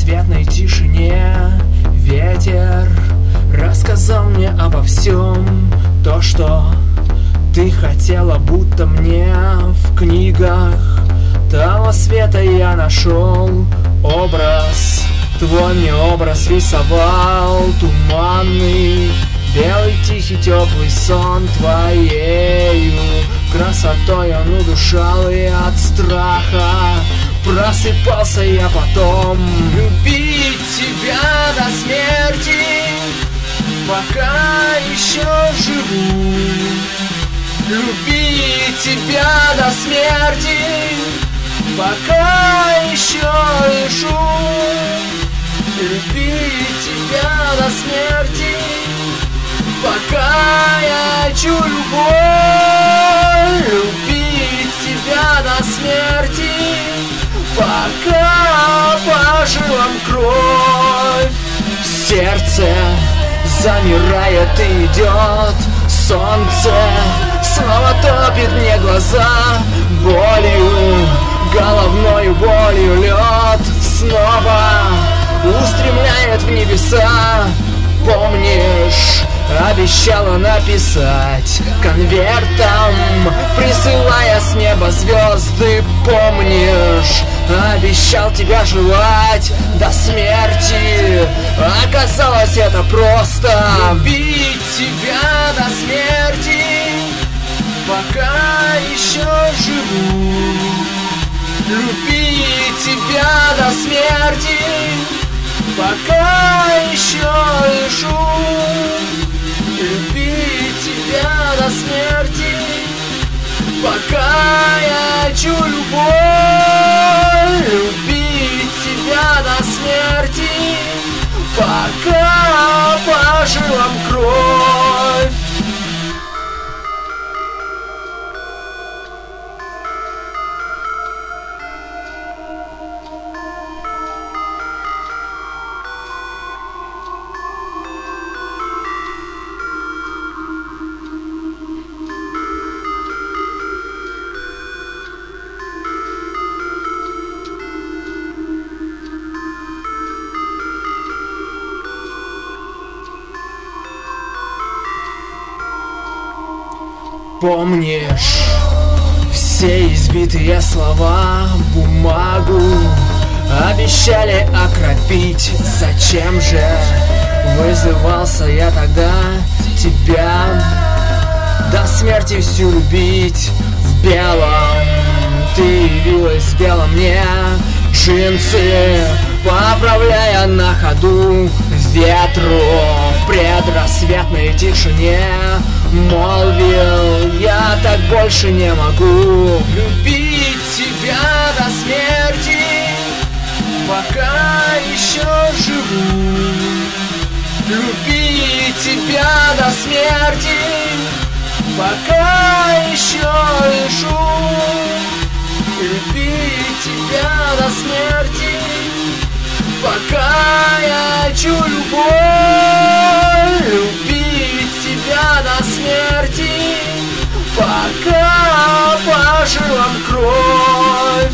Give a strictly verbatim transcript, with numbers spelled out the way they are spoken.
предрассветной тишине ветер рассказал мне обо всем. То, что ты хотела, будто мне в книгах того света я нашел образ. Твой мне образ рисовал туманный, белый, тихий, теплый сон. Твоею красотой он удушал, и от страха просыпался я потом. Любить тебя до смерти, пока еще живу. Любить тебя до смерти, пока еще дышу. Любить тебя до смерти, пока я чую любовь. Любить тебя до смерти, пока по жилам кровь. Сердце замирает и идет, солнце снова топит мне глаза. Болью, головною болью лед снова устремляет в небеса. Помнишь, обещала написать конвертом, присылая с неба звезды. Помнишь, обещал тебя желать до смерти. Оказалось, это просто любить тебя до смерти, пока еще живу. Любить тебя до смерти, пока еще дышу. Любить тебя до смерти, пока я чую любовь. Любить тебя до смерти, пока по жилам кровь. Помнишь все избитые слова, бумагу обещали окропить. Зачем же вызывался я тогда тебя до смерти всю любить? В белом ты явилась, в белом мне джинсы поправляя на ходу. Ветру в предрассветной тишине молвил: я так больше не могу. Любить тебя до смерти, пока еще живу. Любить тебя до смерти, пока еще дышу. Любить тебя до смерти, пока я чую любовь. Любить тебя до смерти, пока по жилам кровь.